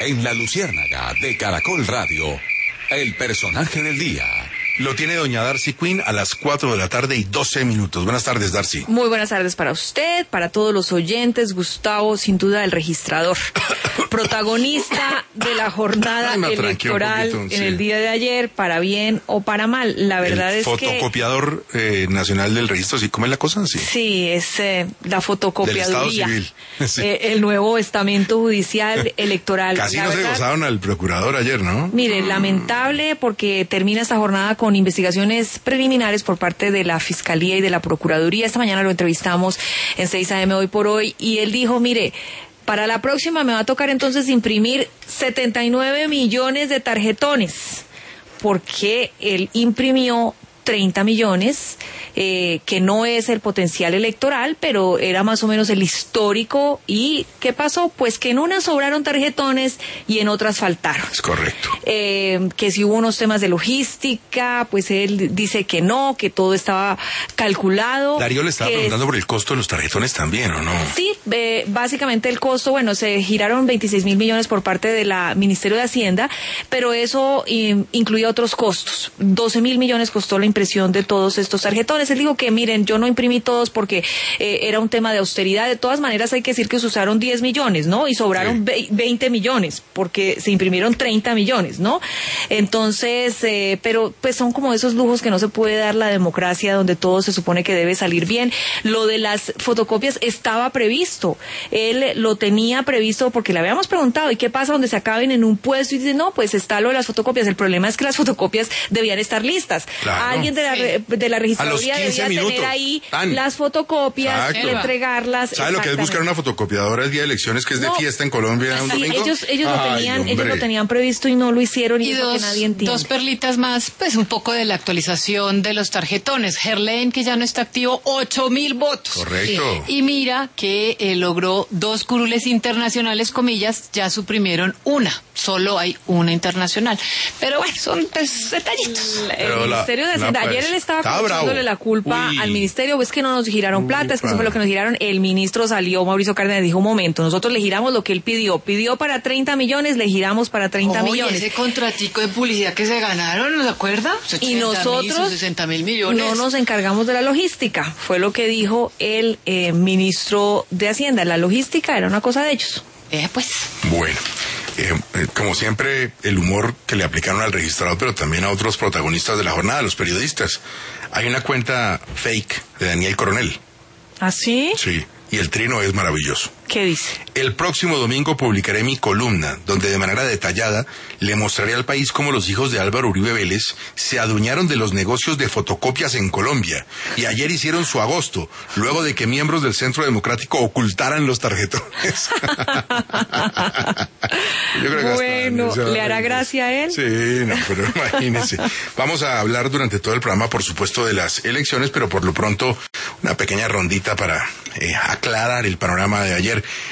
En La Luciérnaga de Caracol Radio, el personaje del día. Lo tiene doña Darcy Quinn a las 4 de la tarde y 12 minutos. Buenas tardes, Darcy. Muy buenas tardes para usted, para todos los oyentes. Gustavo, sin duda, el registrador. Protagonista de la jornada electoral en el día de ayer, para bien o para mal. La verdad es que... fotocopiador nacional del registro, ¿sí? ¿Cómo es la cosa? Sí, es la fotocopiaduría. Del Estado Civil. Sí. El nuevo estamento judicial electoral. Casi no se gozaron al procurador ayer, ¿no? Mire, lamentable porque termina esta jornada con investigaciones preliminares por parte de la Fiscalía y de la Procuraduría. Esta mañana lo entrevistamos en 6 AM Hoy por Hoy y él dijo, mire, para la próxima me va a tocar entonces imprimir 79 millones de tarjetones, porque él imprimió 30 millones, que no es el potencial electoral, pero era más o menos el histórico. ¿Y qué pasó? Pues que en unas sobraron tarjetones y en otras faltaron. Es correcto. Que si hubo unos temas de logística, pues él dice que no, que todo estaba calculado. Darío le estaba preguntando por el costo de los tarjetones también, ¿o no? Sí, básicamente el costo, bueno, se giraron 26.000 millones por parte de la Ministerio de Hacienda, pero eso incluía otros costos. 12.000 millones costó la impresión de todos estos tarjetones. Él dijo que miren, yo no imprimí todos porque era un tema de austeridad. De todas maneras hay que decir que se usaron 10 millones, ¿no? Y sobraron 20 millones porque se imprimieron 30 millones, ¿no? Entonces, pero pues son como esos lujos que no se puede dar la democracia, donde todo se supone que debe salir bien. Lo de las fotocopias estaba previsto. Él lo tenía previsto porque le habíamos preguntado, ¿y qué pasa donde se acaben en un puesto? Y dice, no, pues está lo de las fotocopias. El problema es que las fotocopias debían estar listas. Claro. Alguien de la registraduría debía tener ahí las fotocopias, entregarlas. ¿Sabe lo que es buscar una fotocopiadora el día de elecciones, que es de fiesta en Colombia un domingo? Ellos lo tenían previsto y no lo hicieron, y eso que nadie entiende. Dos perlitas más, pues un poco de la actualización de los tarjetones. Gerlain, que ya no está activo, 8.000 votos. Correcto. Sí. Y mira que logró 2 curules internacionales, comillas, ya suprimieron una. Solo hay una internacional. Pero bueno, son detallitos. El Ministerio de Hacienda, ayer él estaba echándole la culpa al ministerio, es que no nos giraron plata, es que eso fue lo que nos giraron. El ministro salió, Mauricio Cárdenas, dijo, un momento, nosotros le giramos lo que él pidió para 30 millones, le giramos para 30 millones. Ese contratico de publicidad que se ganaron, ¿no se acuerda? Y nosotros 60.000 millones. No nos encargamos de la logística, fue lo que dijo el ministro de Hacienda, la logística era una cosa de ellos. Pues. Bueno. Como siempre, el humor que le aplicaron al registrador, pero también a otros protagonistas de la jornada, los periodistas. Hay una cuenta fake de Daniel Coronel. ¿Ah, sí? Sí, y el trino es maravilloso. ¿Qué dice? El próximo domingo publicaré mi columna, donde de manera detallada le mostraré al país cómo los hijos de Álvaro Uribe Vélez se adueñaron de los negocios de fotocopias en Colombia, y ayer hicieron su agosto, luego de que miembros del Centro Democrático ocultaran los tarjetones. Yo creo que bueno, ¿le hará gracia a él? Sí, no, pero imagínese. Vamos a hablar durante todo el programa, por supuesto, de las elecciones, pero por lo pronto una pequeña rondita para aclarar el panorama de ayer.